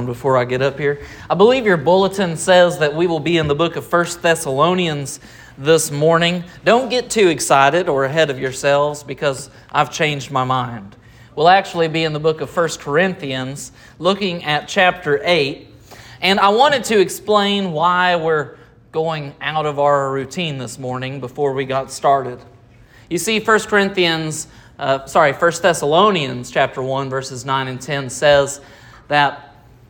Before I get up here, I believe your bulletin says that we will be in the book of 1 Thessalonians this morning. Don't get too excited or ahead of yourselves because I've changed my mind. We'll actually be in the book of 1 Corinthians, looking at chapter 8. And I wanted to explain why we're going out of our routine this morning before we got started. You see, 1 Thessalonians chapter 1, verses 9 and 10 says that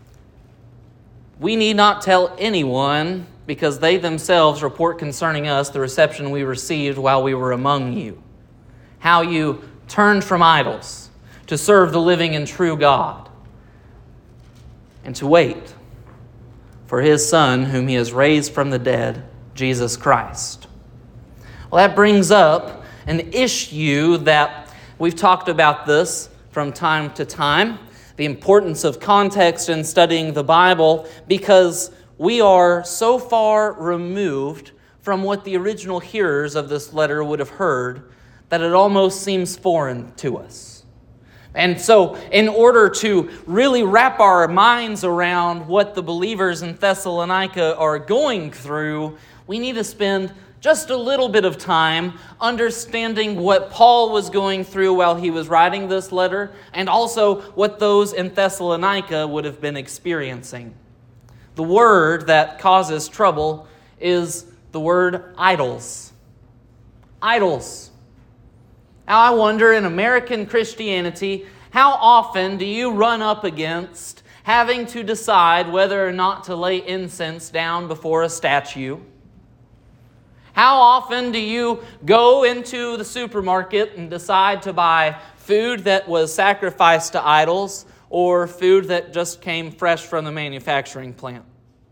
we need not tell anyone, because they themselves report concerning us the reception we received while we were among you, how you turned from idols to serve the living and true God, and to wait for His Son, whom He has raised from the dead, Jesus Christ. Well, that brings up an issue that we've talked about this from time to time, the importance of context in studying the Bible, because we are so far removed from what the original hearers of this letter would have heard that it almost seems foreign to us. And so in order to really wrap our minds around what the believers in Thessalonica are going through, we need to spend just a little bit of time understanding what Paul was going through while he was writing this letter, and also what those in Thessalonica would have been experiencing. The word that causes trouble is the word idols. Idols. Now I wonder, in American Christianity, how often do you run up against having to decide whether or not to lay incense down before a statue? How often do you go into the supermarket and decide to buy food that was sacrificed to idols or food that just came fresh from the manufacturing plant?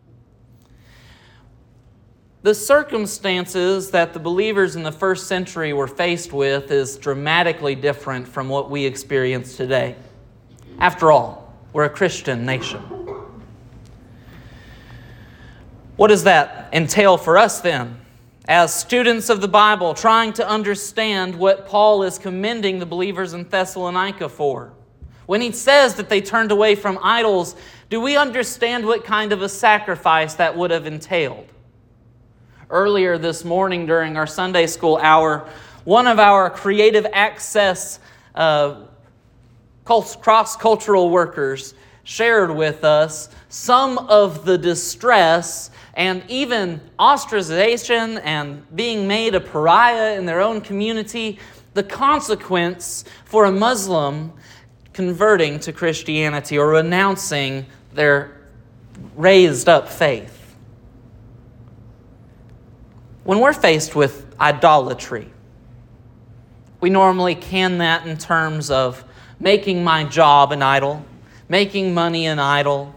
The circumstances that the believers in the first century were faced with is dramatically different from what we experience today. After all, we're a Christian nation. What does that entail for us then? As students of the Bible, trying to understand what Paul is commending the believers in Thessalonica for. When he says that they turned away from idols, do we understand what kind of a sacrifice that would have entailed? Earlier this morning during our Sunday school hour, one of our creative access cross-cultural workers shared with us some of the distress and even ostracization and being made a pariah in their own community, the consequence for a Muslim converting to Christianity or renouncing their raised up faith. When we're faced with idolatry, we normally can that in terms of making my job an idol, making money an idol,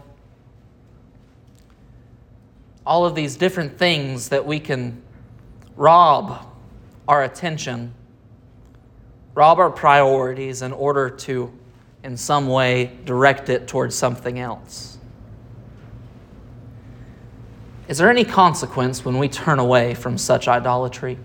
all of these different things that we can rob our attention, rob our priorities in order to, in some way, direct it towards something else. Is there any consequence when we turn away from such idolatry?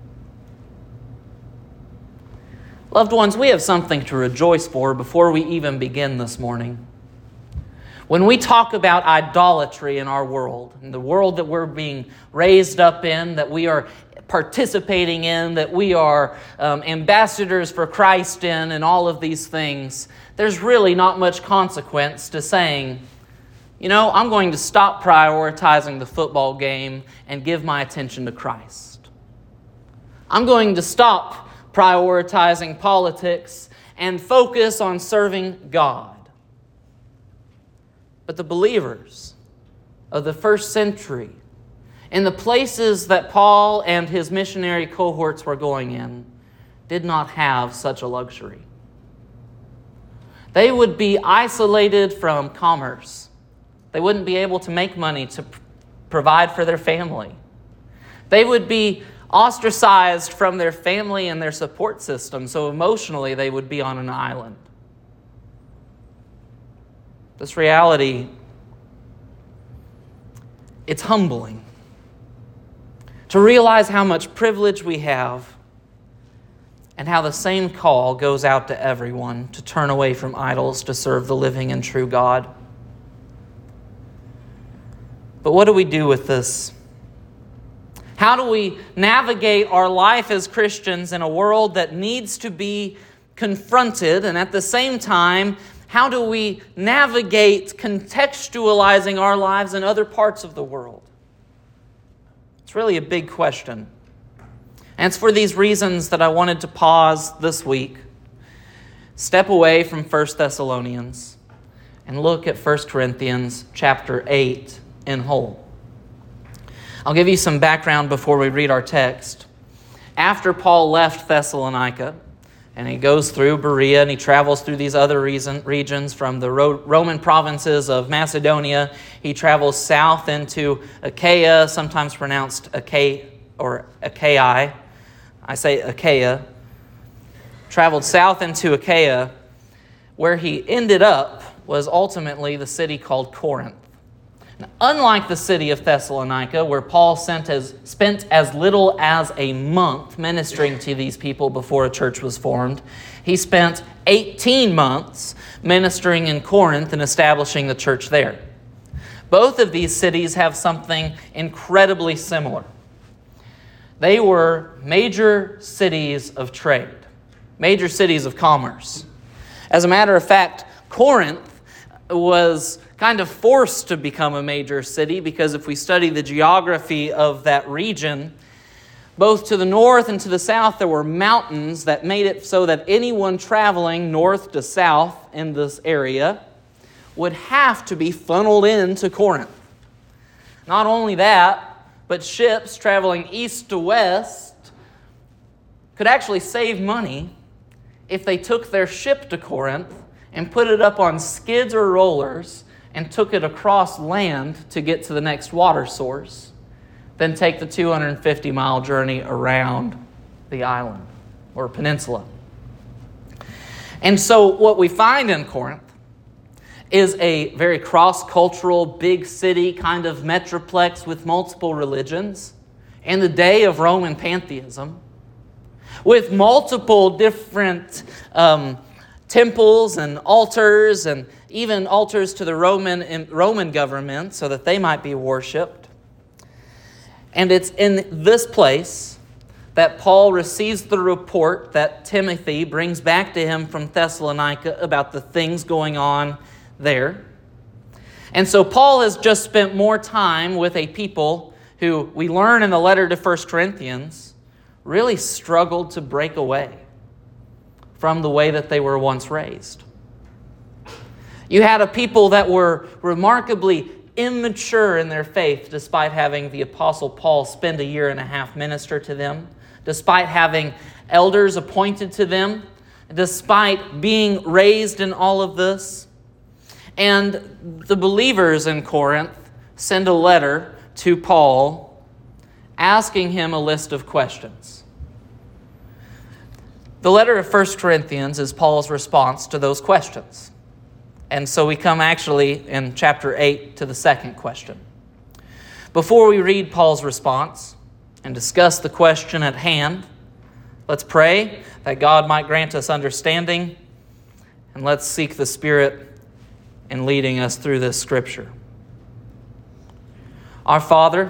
Loved ones, we have something to rejoice for before we even begin this morning. When we talk about idolatry in our world, in the world that we're being raised up in, that we are participating in, that we are ambassadors for Christ in, and all of these things, there's really not much consequence to saying, you know, I'm going to stop prioritizing the football game and give my attention to Christ. I'm going to stop prioritizing politics and focus on serving God. But the believers of the first century, in the places that Paul and his missionary cohorts were going in, did not have such a luxury. They would be isolated from commerce. They wouldn't be able to make money to provide for their family. They would be ostracized from their family and their support system, so emotionally they would be on an island. This reality, it's humbling to realize how much privilege we have and how the same call goes out to everyone to turn away from idols to serve the living and true God. But what do we do with this? How do we navigate our life as Christians in a world that needs to be confronted? And at the same time, how do we navigate contextualizing our lives in other parts of the world? It's really a big question. And it's for these reasons that I wanted to pause this week, step away from 1 Thessalonians, and look at 1 Corinthians chapter 8 in whole. I'll give you some background before we read our text. After Paul left Thessalonica, and he goes through Berea, and he travels through these other regions from the Roman provinces of Macedonia. He travels south into Achaia, sometimes pronounced Achaia or Achaia. I say Achaia. Traveled south into Achaia, where he ended up was ultimately the city called Corinth. Now, unlike the city of Thessalonica, where Paul spent as little as a month ministering to these people before a church was formed, he spent 18 months ministering in Corinth and establishing the church there. Both of these cities have something incredibly similar. They were major cities of trade, major cities of commerce. As a matter of fact, Corinth was kind of forced to become a major city because if we study the geography of that region, both to the north and to the south, there were mountains that made it so that anyone traveling north to south in this area would have to be funneled into Corinth. Not only that, but ships traveling east to west could actually save money if they took their ship to Corinth and put it up on skids or rollers and took it across land to get to the next water source, then take the 250-mile journey around the island or peninsula. And so what we find in Corinth is a very cross-cultural, big city kind of metroplex with multiple religions in the day of Roman pantheism, with multiple different temples and altars, and even altars to the Roman government so that they might be worshipped. And it's in this place that Paul receives the report that Timothy brings back to him from Thessalonica about the things going on there. And so Paul has just spent more time with a people who we learn in the letter to 1 Corinthians really struggled to break away from the way that they were once raised. You had a people that were remarkably immature in their faith, despite having the Apostle Paul spend 1.5 years minister to them, despite having elders appointed to them, despite being raised in all of this. And the believers in Corinth send a letter to Paul asking him a list of questions. The letter of 1 Corinthians is Paul's response to those questions. And so we come actually in chapter 8 to the second question. Before we read Paul's response and discuss the question at hand, let's pray that God might grant us understanding, and let's seek the Spirit in leading us through this scripture. Our Father,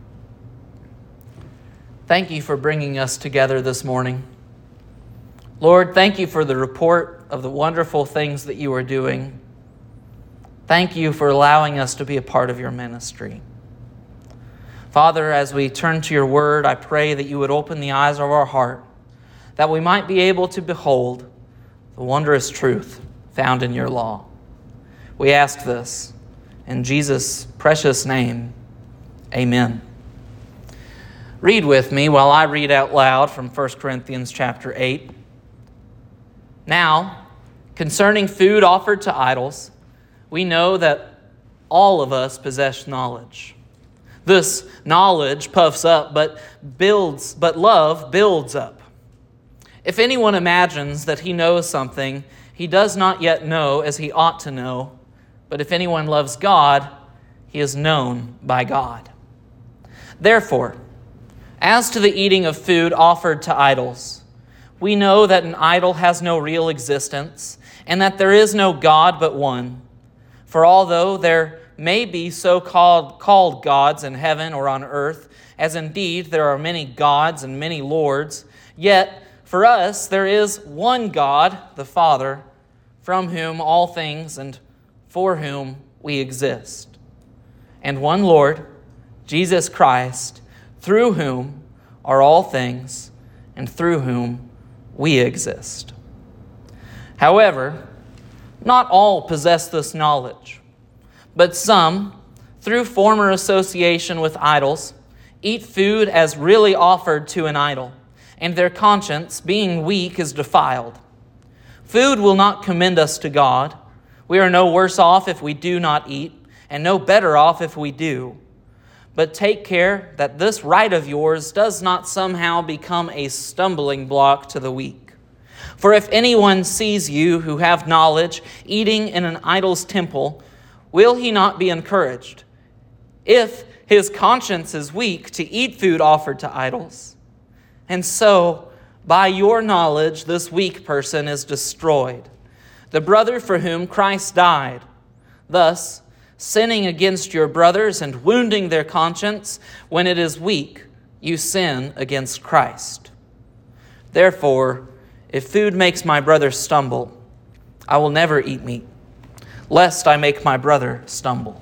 thank you for bringing us together this morning. Lord, thank you for the report of the wonderful things that you are doing. Thank you for allowing us to be a part of your ministry. Father, as we turn to your word, I pray that you would open the eyes of our heart, that we might be able to behold the wondrous truth found in your law. We ask this in Jesus' precious name. Amen. Read with me while I read out loud from 1 Corinthians chapter 8. Now, concerning food offered to idols, we know that all of us possess knowledge. This knowledge puffs up, but love builds up. If anyone imagines that he knows something, he does not yet know as he ought to know. But if anyone loves God, he is known by God. Therefore, as to the eating of food offered to idols, we know that an idol has no real existence, and that there is no God but one. For although there may be so-called gods in heaven or on earth, as indeed there are many gods and many lords, yet for us there is one God, the Father, from whom all things and for whom we exist, and one Lord, Jesus Christ, through whom are all things and through whom we exist. However, not all possess this knowledge, but some, through former association with idols, eat food as really offered to an idol, and their conscience, being weak, is defiled. Food will not commend us to God. We are no worse off if we do not eat, and no better off if we do. But take care that this right of yours does not somehow become a stumbling block to the weak. For if anyone sees you who have knowledge eating in an idol's temple, will he not be encouraged, if his conscience is weak, to eat food offered to idols? And so, by your knowledge, this weak person is destroyed, the brother for whom Christ died. Thus, sinning against your brothers and wounding their conscience when it is weak, you sin against Christ. Therefore, if food makes my brother stumble, I will never eat meat, lest I make my brother stumble.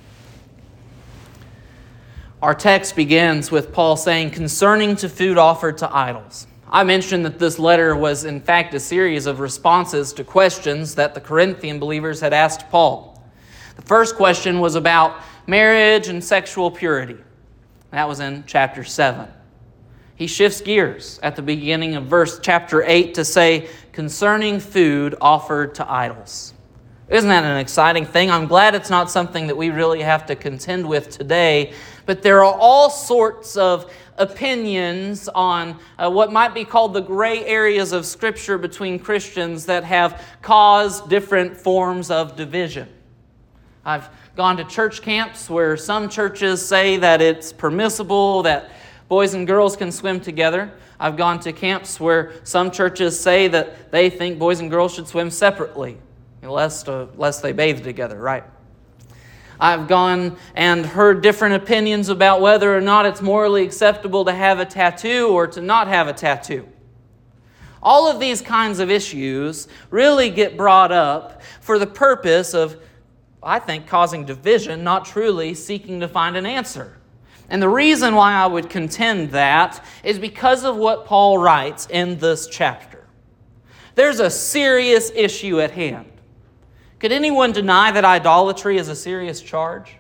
Our text begins with Paul saying, concerning to food offered to idols. I mentioned that this letter was in fact a series of responses to questions that the Corinthian believers had asked Paul. The first question was about marriage and sexual purity. That was in chapter 7. He shifts gears at the beginning of chapter 8 to say, concerning food offered to idols. Isn't that an exciting thing? I'm glad it's not something that we really have to contend with today, but there are all sorts of opinions on what might be called the gray areas of Scripture between Christians that have caused different forms of division. I've gone to church camps where some churches say that it's permissible that boys and girls can swim together. I've gone to camps where some churches say that they think boys and girls should swim separately, lest they bathe together, right? I've gone and heard different opinions about whether or not it's morally acceptable to have a tattoo or to not have a tattoo. All of these kinds of issues really get brought up for the purpose of, I think, causing division, not truly seeking to find an answer. And the reason why I would contend that is because of what Paul writes in this chapter. There's a serious issue at hand. Could anyone deny that idolatry is a serious charge?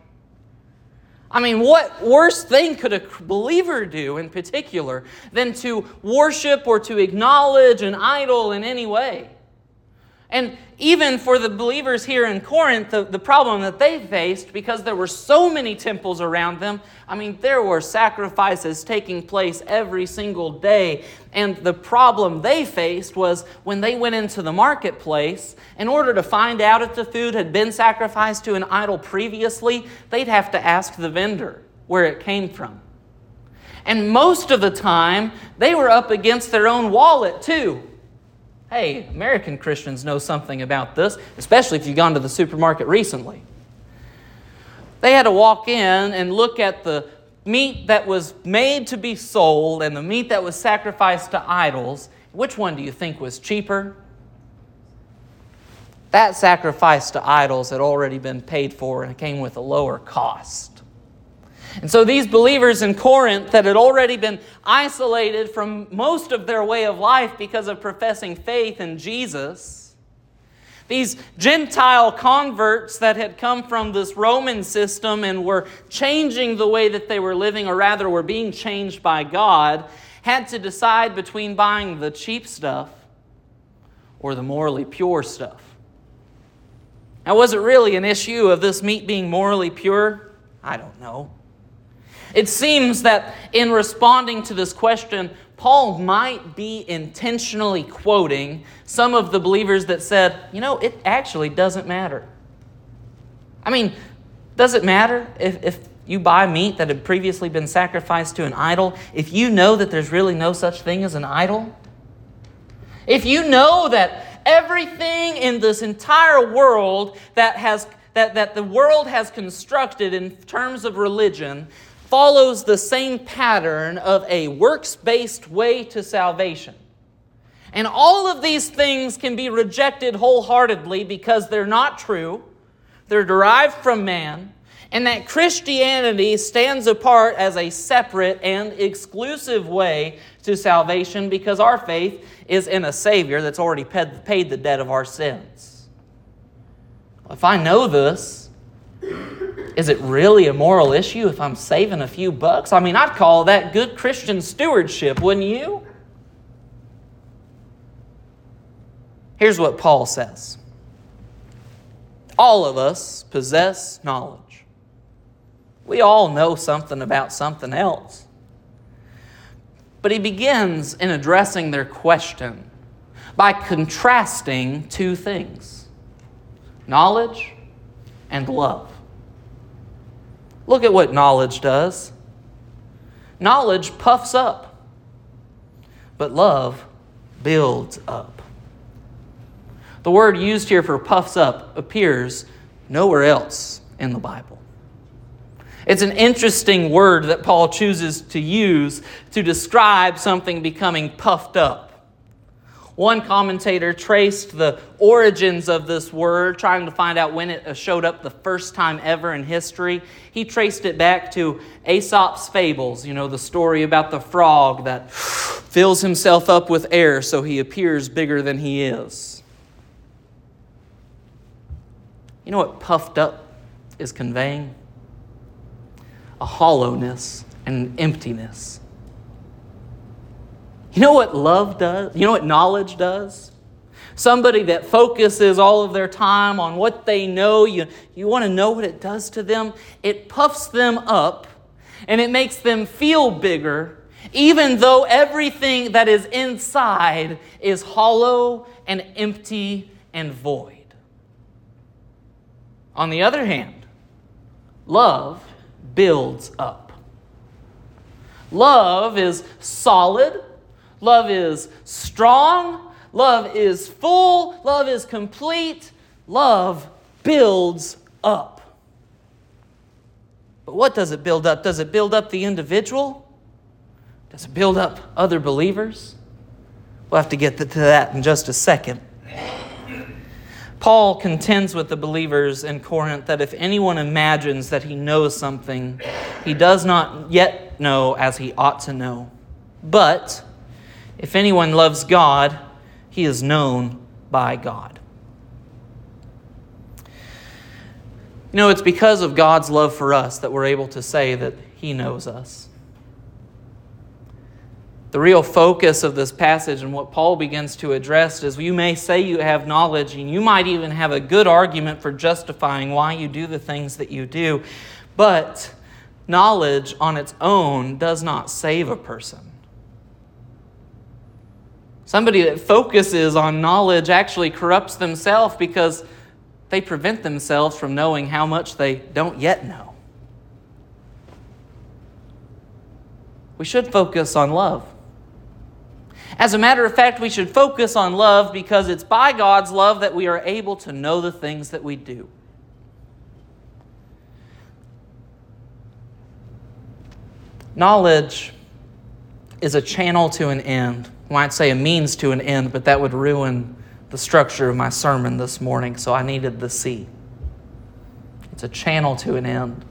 I mean, what worse thing could a believer do in particular than to worship or to acknowledge an idol in any way? And even for the believers here in Corinth, the problem that they faced, because there were so many temples around them, I mean, there were sacrifices taking place every single day. And the problem they faced was when they went into the marketplace, in order to find out if the food had been sacrificed to an idol previously, they'd have to ask the vendor where it came from. And most of the time, they were up against their own wallet too. Hey, American Christians know something about this, especially if you've gone to the supermarket recently. They had to walk in and look at the meat that was made to be sold and the meat that was sacrificed to idols. Which one do you think was cheaper? That sacrifice to idols had already been paid for and it came with a lower cost. And so these believers in Corinth that had already been isolated from most of their way of life because of professing faith in Jesus, these Gentile converts that had come from this Roman system and were changing the way that they were living, or rather were being changed by God, had to decide between buying the cheap stuff or the morally pure stuff. Now, was it really an issue of this meat being morally pure? I don't know. It seems that in responding to this question, Paul might be intentionally quoting some of the believers that said, it actually doesn't matter. I mean, does it matter if you buy meat that had previously been sacrificed to an idol, if you know that there's really no such thing as an idol? If you know that everything in this entire world that has that the world has constructed in terms of religion follows the same pattern of a works-based way to salvation. And all of these things can be rejected wholeheartedly because they're not true, they're derived from man, and that Christianity stands apart as a separate and exclusive way to salvation because our faith is in a Savior that's already paid the debt of our sins. If I know this, is it really a moral issue if I'm saving a few bucks? I mean, I'd call that good Christian stewardship, wouldn't you? Here's what Paul says. All of us possess knowledge. We all know something about something else. But he begins in addressing their question by contrasting two things: knowledge and love. Look at what knowledge does. Knowledge puffs up, but love builds up. The word used here for puffs up appears nowhere else in the Bible. It's an interesting word that Paul chooses to use to describe something becoming puffed up. One commentator traced the origins of this word, trying to find out when it showed up the first time ever in history. He traced it back to Aesop's fables, the story about the frog that fills himself up with air so he appears bigger than he is. You know what puffed up is conveying? A hollowness and an emptiness. You know what love does? You know what knowledge does? Somebody that focuses all of their time on what they know, you want to know what it does to them? It puffs them up and it makes them feel bigger, even though everything that is inside is hollow and empty and void. On the other hand, love builds up. Love is solid. Love is strong. Love is full. Love is complete. Love builds up. But what does it build up? Does it build up the individual? Does it build up other believers? We'll have to get to that in just a second. Paul contends with the believers in Corinth that if anyone imagines that he knows something, he does not yet know as he ought to know. But if anyone loves God, he is known by God. It's because of God's love for us that we're able to say that he knows us. The real focus of this passage and what Paul begins to address is you may say you have knowledge and you might even have a good argument for justifying why you do the things that you do, but knowledge on its own does not save a person. Somebody that focuses on knowledge actually corrupts themselves because they prevent themselves from knowing how much they don't yet know. We should focus on love. As a matter of fact, we should focus on love because it's by God's love that we are able to know the things that we do. Knowledge is a channel to an end. I might say a means to an end, but that would ruin the structure of my sermon this morning, so I needed the C. It's a channel to an end.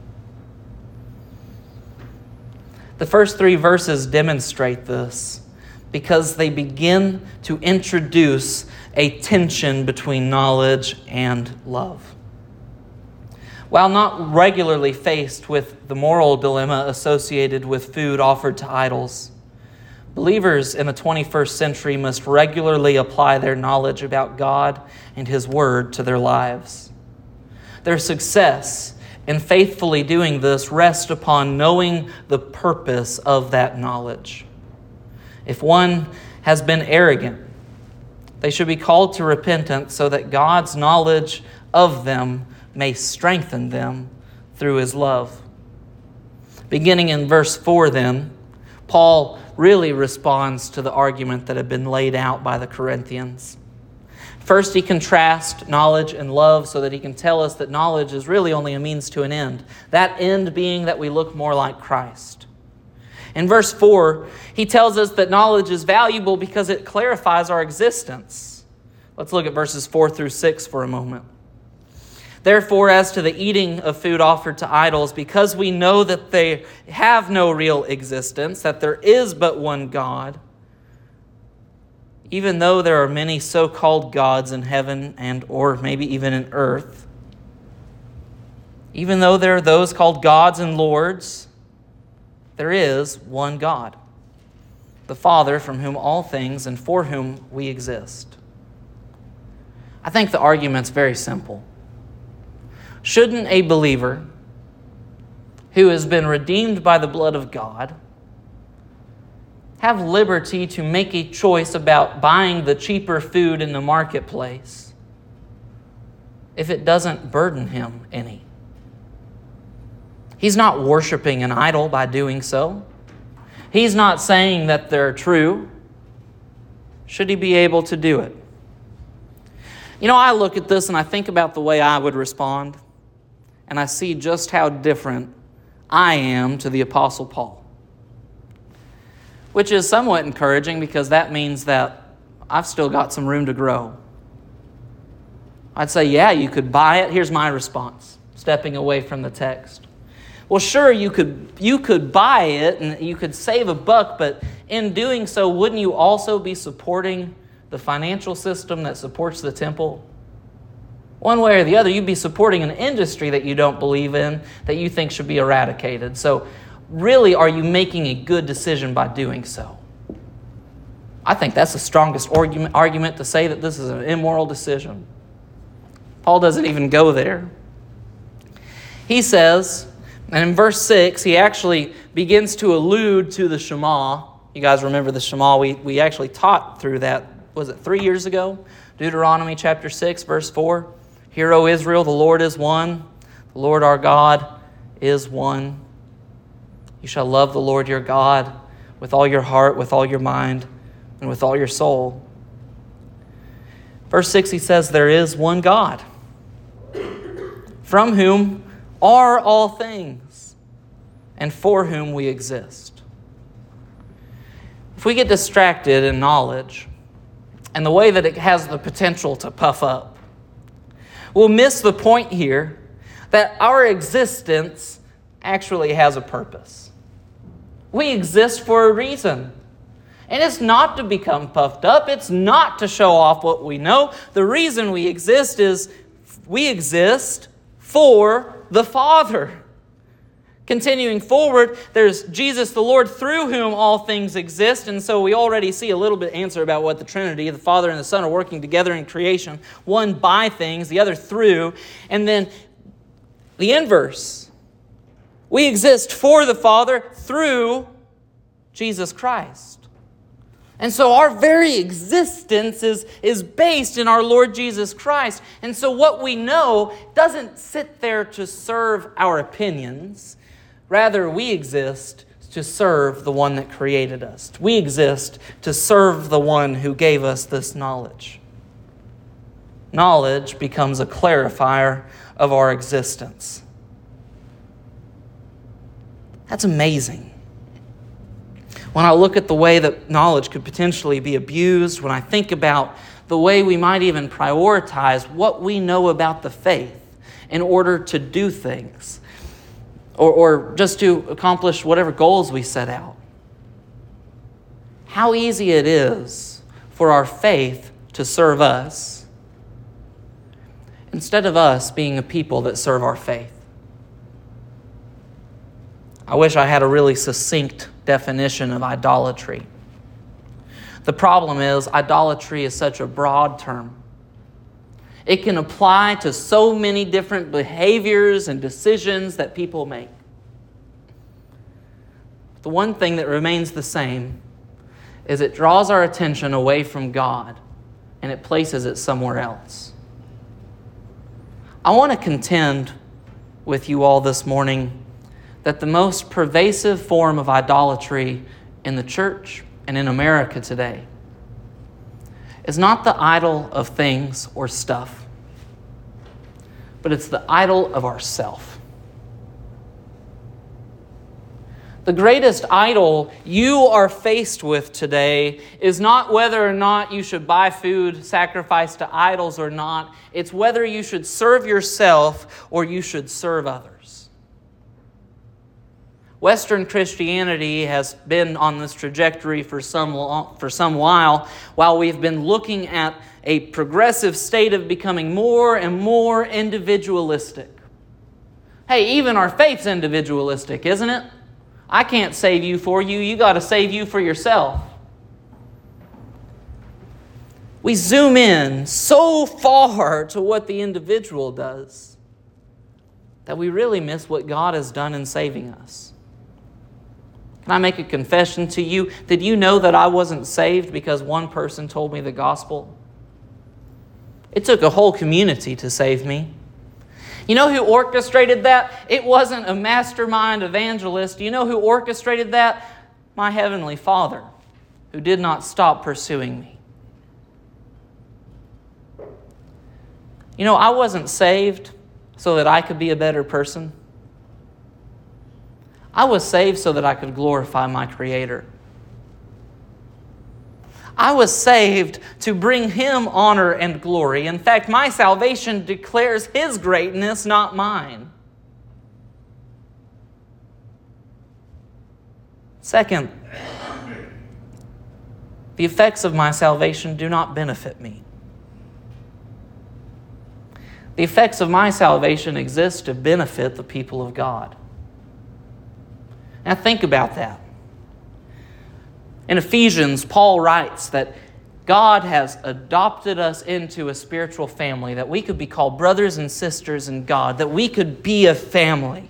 The first 3 verses demonstrate this because they begin to introduce a tension between knowledge and love. While not regularly faced with the moral dilemma associated with food offered to idols, believers in the 21st century must regularly apply their knowledge about God and His Word to their lives. Their success in faithfully doing this rests upon knowing the purpose of that knowledge. If one has been arrogant, they should be called to repentance so that God's knowledge of them may strengthen them through His love. Beginning in verse 4 then, Paul really responds to the argument that had been laid out by the Corinthians. First, he contrasts knowledge and love so that he can tell us that knowledge is really only a means to an end. That end being that we look more like Christ. In verse 4, he tells us that knowledge is valuable because it clarifies our existence. Let's look at verses 4 through 6 for a moment. Therefore, as to the eating of food offered to idols, because we know that they have no real existence, that there is but one God, even though there are many so-called gods in heaven and or maybe even in earth, even though there are those called gods and lords, there is one God, the Father, from whom all things and for whom we exist. I think the argument's very simple. Shouldn't a believer who has been redeemed by the blood of God have liberty to make a choice about buying the cheaper food in the marketplace if it doesn't burden him any? He's not worshiping an idol by doing so. He's not saying that they're true. Should he be able to do it? You know, I look at this and I think about the way I would respond, and I see just how different I am to the Apostle Paul. Which is somewhat encouraging because that means that I've still got some room to grow. I'd say, yeah, you could buy it. Here's my response, stepping away from the text. Well, sure, you could buy it and you could save a buck, but in doing so, wouldn't you also be supporting the financial system that supports the temple? One way or the other, you'd be supporting an industry that you don't believe in, that you think should be eradicated. So really, are you making a good decision by doing so? I think that's the strongest argument to say that this is an immoral decision. Paul doesn't even go there. He says, and in verse 6, he actually begins to allude to the Shema. You guys remember the Shema? We actually taught through that, was it 3 years ago? Deuteronomy chapter 6, verse 4. Hear, O Israel, the Lord is one. The Lord our God is one. You shall love the Lord your God with all your heart, with all your mind, and with all your soul. Verse 6, he says, there is one God, from whom are all things, and for whom we exist. If we get distracted in knowledge and the way that it has the potential to puff up, we'll miss the point here that our existence actually has a purpose. We exist for a reason. And it's not to become puffed up. It's not to show off what we know. The reason we exist is we exist for the Father. Continuing forward, there's Jesus the Lord, through whom all things exist. And so we already see a little bit answer about what the Trinity, the Father and the Son, are working together in creation. One by things, the other through. And then the inverse. We exist for the Father through Jesus Christ. And so our very existence is based in our Lord Jesus Christ. And so what we know doesn't sit there to serve our opinions. Rather, we exist to serve the one that created us. We exist to serve the one who gave us this knowledge. Knowledge becomes a clarifier of our existence. That's amazing. When I look at the way that knowledge could potentially be abused, when I think about the way we might even prioritize what we know about the faith in order to do things, or just to accomplish whatever goals we set out. How easy it is for our faith to serve us instead of us being a people that serve our faith. I wish I had a really succinct definition of idolatry. The problem is, idolatry is such a broad term. It can apply to so many different behaviors and decisions that people make. The one thing that remains the same is it draws our attention away from God and it places it somewhere else. I want to contend with you all this morning that the most pervasive form of idolatry in the church and in America today is not the idol of things or stuff, but it's the idol of ourself. The greatest idol you are faced with today is not whether or not you should buy food sacrificed to idols or not. It's whether you should serve yourself or you should serve others. Western Christianity has been on this trajectory for some while we've been looking at a progressive state of becoming more and more individualistic. Hey, even our faith's individualistic, isn't it? I can't save you for you. You got to save you for yourself. We zoom in so far to what the individual does that we really miss what God has done in saving us. Can I make a confession to you? Did you know that I wasn't saved because one person told me the gospel? It took a whole community to save me. You know who orchestrated that? It wasn't a mastermind evangelist. You know who orchestrated that? My Heavenly Father, who did not stop pursuing me. You know, I wasn't saved so that I could be a better person. I was saved so that I could glorify my Creator. I was saved to bring Him honor and glory. In fact, my salvation declares His greatness, not mine. Second, the effects of my salvation do not benefit me. The effects of my salvation exist to benefit the people of God. Now think about that. In Ephesians, Paul writes that God has adopted us into a spiritual family, that we could be called brothers and sisters in God, that we could be a family.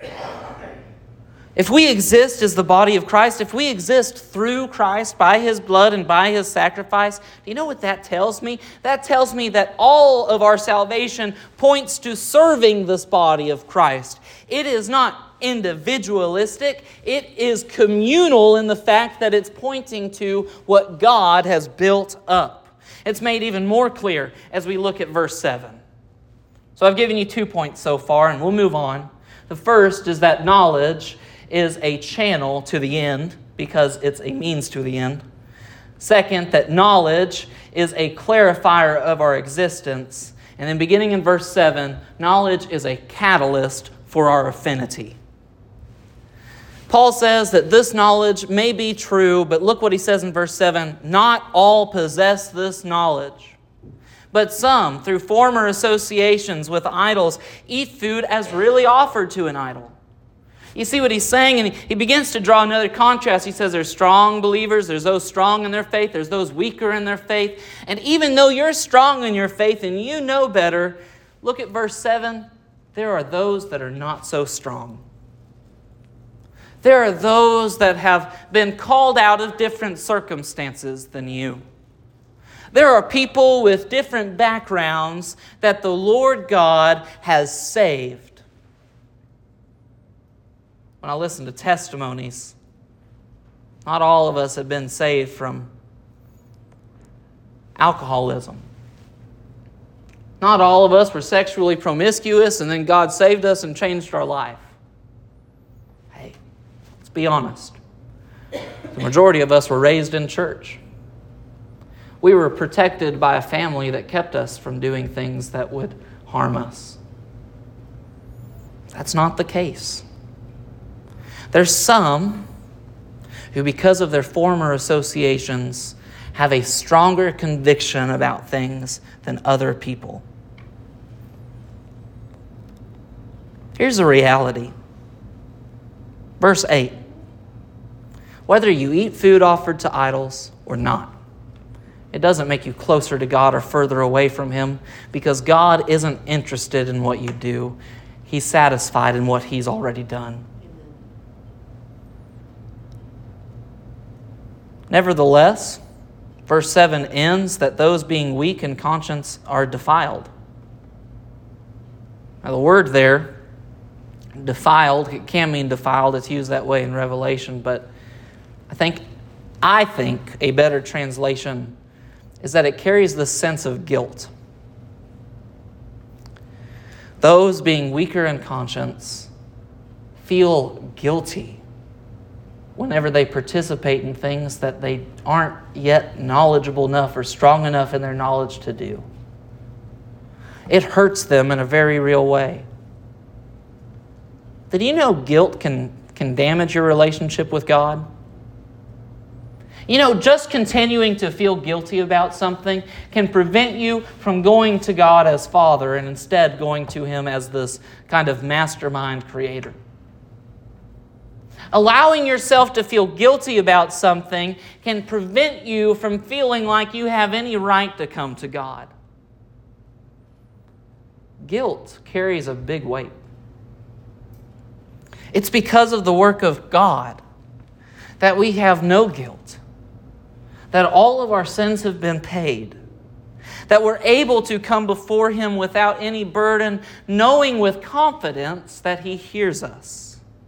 If we exist as the body of Christ, if we exist through Christ by His blood and by His sacrifice, do you know what that tells me? That tells me that all of our salvation points to serving this body of Christ. It is not individualistic. It is communal in the fact that it's pointing to what God has built up. It's made even more clear as we look at verse 7. So I've given you 2 points so far, and we'll move on. The first is that knowledge is a channel to the end because it's a means to the end. Second, that knowledge is a clarifier of our existence. And then beginning in verse 7, knowledge is a catalyst for our affinity. Paul says that this knowledge may be true, but look what he says in verse 7. Not all possess this knowledge, but some, through former associations with idols, eat food as really offered to an idol. You see what he's saying? And he begins to draw another contrast. He says there's strong believers, there's those strong in their faith, there's those weaker in their faith. And even though you're strong in your faith and you know better, look at verse 7. There are those that are not so strong. There are those that have been called out of different circumstances than you. There are people with different backgrounds that the Lord God has saved. When I listen to testimonies, not all of us have been saved from alcoholism. Not all of us were sexually promiscuous and then God saved us and changed our life. Hey, let's be honest. The majority of us were raised in church. We were protected by a family that kept us from doing things that would harm us. That's not the case. There's some who, because of their former associations, have a stronger conviction about things than other people. Here's the reality. Verse 8. Whether you eat food offered to idols or not, it doesn't make you closer to God or further away from Him, because God isn't interested in what you do. He's satisfied in what He's already done. Nevertheless, verse 7 ends that those being weak in conscience are defiled. Now the word there, defiled, it can mean defiled. It's used that way in Revelation, but I think a better translation is that it carries the sense of guilt. Those being weaker in conscience feel guilty whenever they participate in things that they aren't yet knowledgeable enough or strong enough in their knowledge to do. It hurts them in a very real way. Did you know guilt can damage your relationship with God? You know, just continuing to feel guilty about something can prevent you from going to God as Father and instead going to Him as this kind of mastermind creator. Allowing yourself to feel guilty about something can prevent you from feeling like you have any right to come to God. Guilt carries a big weight. It's because of the work of God that we have no guilt, that all of our sins have been paid, that we're able to come before Him without any burden, knowing with confidence that He hears us.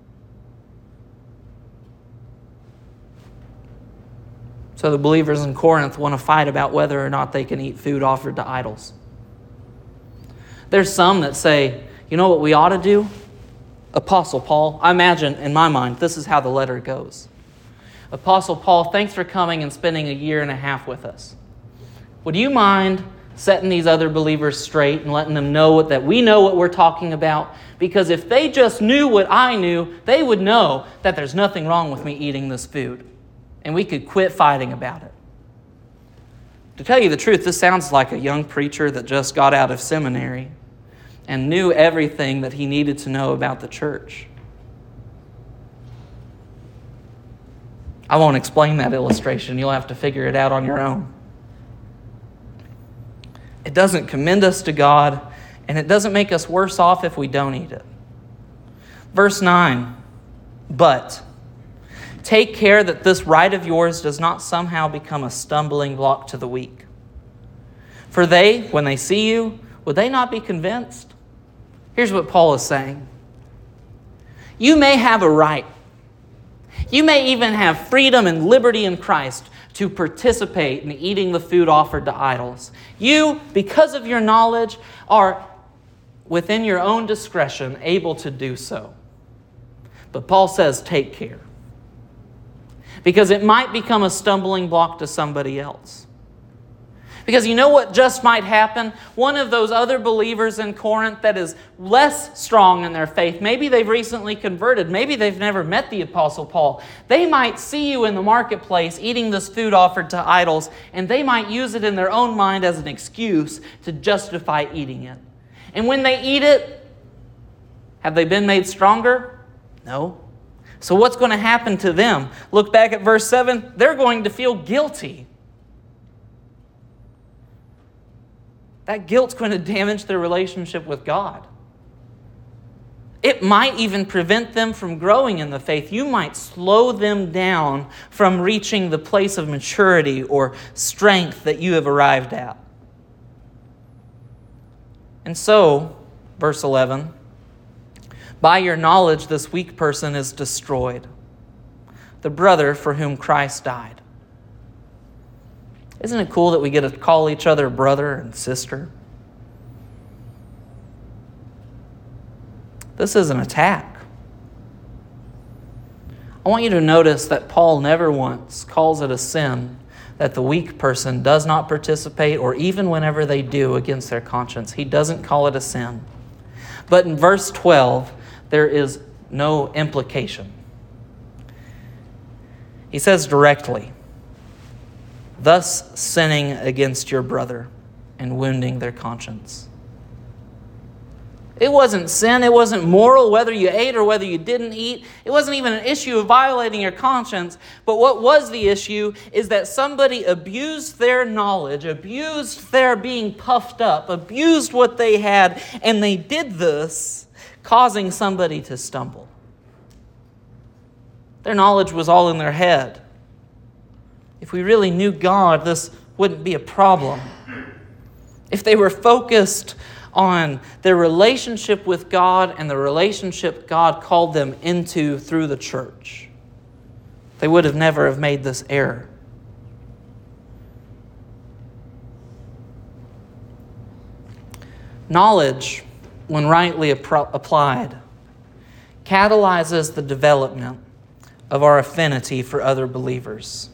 So the believers in Corinth want to fight about whether or not they can eat food offered to idols. There's some that say, you know what we ought to do? Apostle Paul, I imagine in my mind, this is how the letter goes. Apostle Paul, thanks for coming and spending a year and a half with us. Would you mind setting these other believers straight and letting them know that we know what we're talking about? Because if they just knew what I knew, they would know that there's nothing wrong with me eating this food. And we could quit fighting about it. To tell you the truth, this sounds like a young preacher that just got out of seminary and knew everything that he needed to know about the church. I won't explain that illustration. You'll have to figure it out on your own. It doesn't commend us to God, and it doesn't make us worse off if we don't eat it. Verse 9, but take care that this right of yours does not somehow become a stumbling block to the weak. For they, when they see you, would they not be convinced? Here's what Paul is saying. You may have a right. You may even have freedom and liberty in Christ to participate in eating the food offered to idols. You, because of your knowledge, are within your own discretion able to do so. But Paul says, take care. Because it might become a stumbling block to somebody else. Because you know what just might happen? One of those other believers in Corinth that is less strong in their faith, maybe they've recently converted, maybe they've never met the Apostle Paul, they might see you in the marketplace eating this food offered to idols, and they might use it in their own mind as an excuse to justify eating it. And when they eat it, have they been made stronger? No. So what's going to happen to them? Look back at verse 7. They're going to feel guilty. That guilt's going to damage their relationship with God. It might even prevent them from growing in the faith. You might slow them down from reaching the place of maturity or strength that you have arrived at. And so, verse 11, by your knowledge, this weak person is destroyed, the brother for whom Christ died. Isn't it cool that we get to call each other brother and sister? This is an attack. I want you to notice that Paul never once calls it a sin that the weak person does not participate, or even whenever they do against their conscience. He doesn't call it a sin. But in verse 12, there is no implication. He says directly, thus sinning against your brother and wounding their conscience. It wasn't sin. It wasn't moral whether you ate or whether you didn't eat. It wasn't even an issue of violating your conscience. But what was the issue is that somebody abused their knowledge, abused their being puffed up, abused what they had, and they did this, causing somebody to stumble. Their knowledge was all in their head. If we really knew God, this wouldn't be a problem. If they were focused on their relationship with God and the relationship God called them into through the church, they would have never have made this error. Knowledge, when rightly applied, catalyzes the development of our affinity for other believers.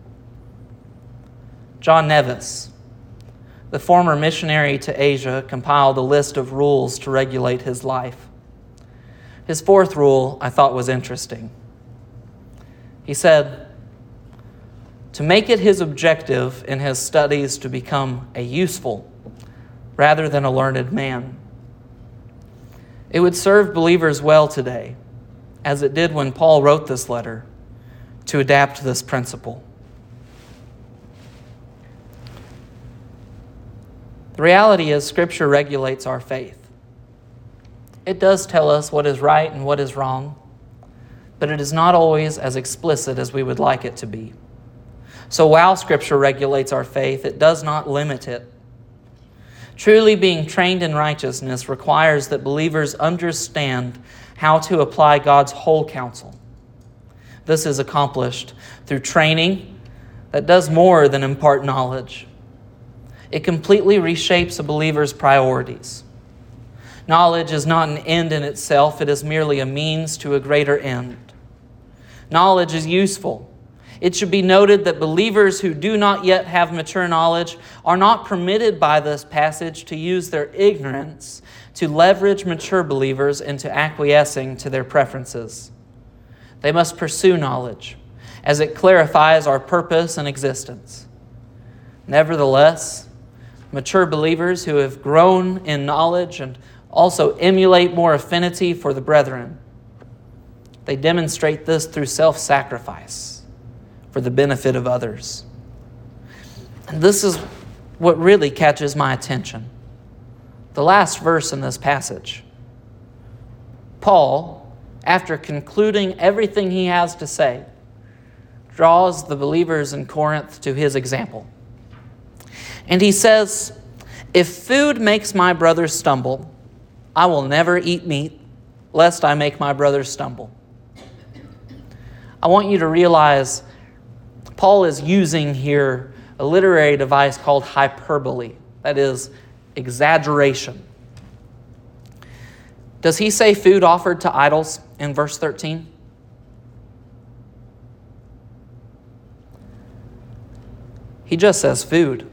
John Nevis, the former missionary to Asia, compiled a list of rules to regulate his life. His fourth rule I thought was interesting. He said, to make it his objective in his studies to become a useful rather than a learned man. It would serve believers well today, as it did when Paul wrote this letter, to adapt this principle. The reality is, Scripture regulates our faith. It does tell us what is right and what is wrong, but it is not always as explicit as we would like it to be. So while Scripture regulates our faith, it does not limit it. Truly being trained in righteousness requires that believers understand how to apply God's whole counsel. This is accomplished through training that does more than impart knowledge. It completely reshapes a believer's priorities. Knowledge is not an end in itself, it is merely a means to a greater end. Knowledge is useful. It should be noted that believers who do not yet have mature knowledge are not permitted by this passage to use their ignorance to leverage mature believers into acquiescing to their preferences. They must pursue knowledge, as it clarifies our purpose and existence. Nevertheless, mature believers who have grown in knowledge and also emulate more affinity for the brethren, they demonstrate this through self-sacrifice for the benefit of others. And this is what really catches my attention. The last verse in this passage. Paul, after concluding everything he has to say, draws the believers in Corinth to his example. And he says, if food makes my brother stumble, I will never eat meat, lest I make my brother stumble. I want you to realize Paul is using here a literary device called hyperbole, that is, exaggeration. Does he say food offered to idols in verse 13? He just says food.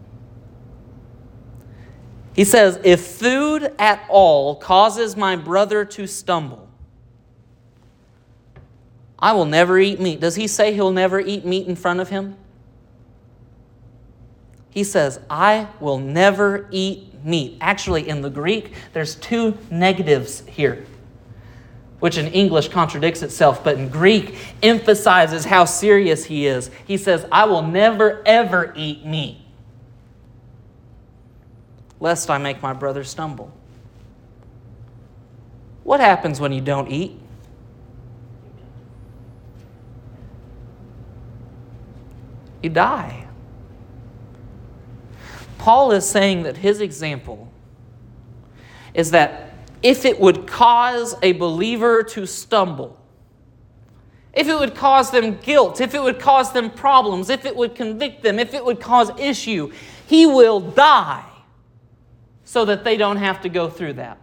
He says, if food at all causes my brother to stumble, I will never eat meat. Does he say he'll never eat meat in front of him? He says, I will never eat meat. Actually, in the Greek, there's two negatives here, which in English contradicts itself, but in Greek emphasizes how serious he is. He says, I will never, ever eat meat, lest I make my brother stumble. What happens when you don't eat? You die. Paul is saying that his example is that if it would cause a believer to stumble, if it would cause them guilt, if it would cause them problems, if it would convict them, if it would cause issue, he will die so that they don't have to go through that.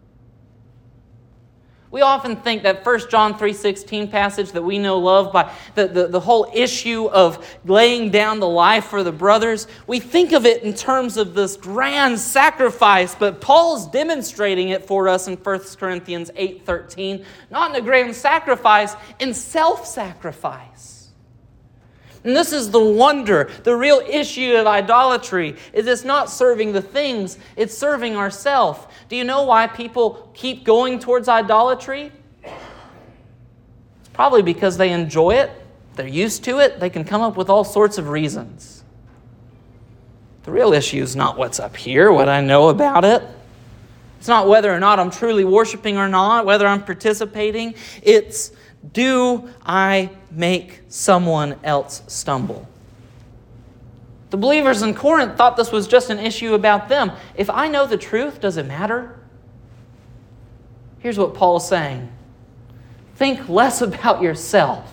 We often think that 1 John 3:16 passage that we know love by the whole issue of laying down the life for the brothers, we think of it in terms of this grand sacrifice, but Paul's demonstrating it for us in 1 Corinthians 8:13, not in a grand sacrifice, in self-sacrifice. And this is the wonder, the real issue of idolatry, is it's not serving the things, it's serving ourselves. Do you know why people keep going towards idolatry? It's probably because they enjoy it, they're used to it, they can come up with all sorts of reasons. The real issue is not what's up here, what I know about it. It's not whether or not I'm truly worshiping or not, whether I'm participating. It's, do I make someone else stumble? The believers in Corinth thought this was just an issue about them. If I know the truth, does it matter? Here's what Paul is saying. Think less about yourself.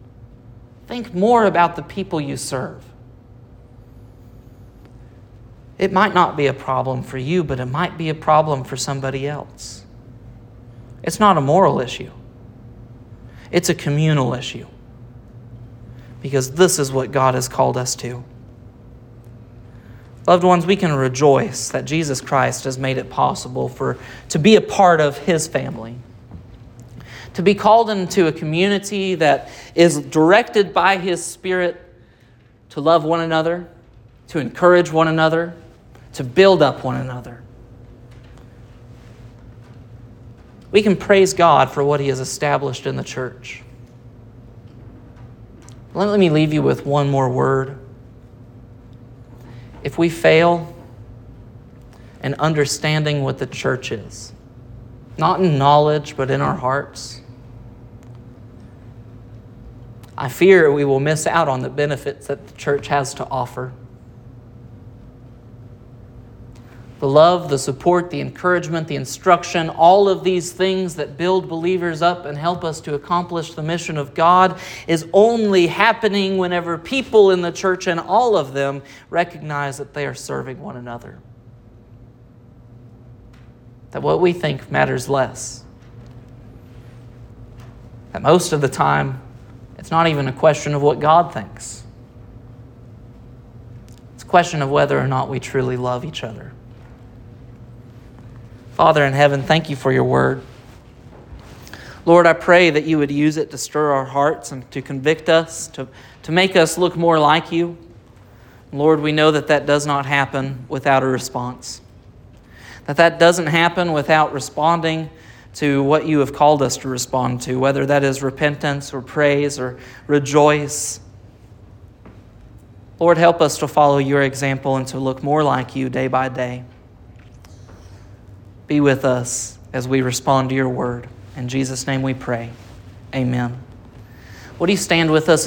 Think more about the people you serve. It might not be a problem for you, but it might be a problem for somebody else. It's not a moral issue. It's a communal issue. Because this is what God has called us to. Loved ones, we can rejoice that Jesus Christ has made it possible to be a part of His family. To be called into a community that is directed by His Spirit to love one another, to encourage one another, to build up one another. We can praise God for what He has established in the church. Let me leave you with one more word. If we fail in understanding what the church is, not in knowledge, but in our hearts, I fear we will miss out on the benefits that the church has to offer. The love, the support, the encouragement, the instruction, all of these things that build believers up and help us to accomplish the mission of God is only happening whenever people in the church, and all of them, recognize that they are serving one another. That what we think matters less. That most of the time, it's not even a question of what God thinks. It's a question of whether or not we truly love each other. Father in heaven, thank you for your word. Lord, I pray that you would use it to stir our hearts and to convict us, to make us look more like you. Lord, we know that does not happen without a response. That doesn't happen without responding to what you have called us to respond to, whether that is repentance or praise or rejoice. Lord, help us to follow your example and to look more like you day by day. Be with us as we respond to your word. In Jesus' name we pray. Amen. Would you stand with us?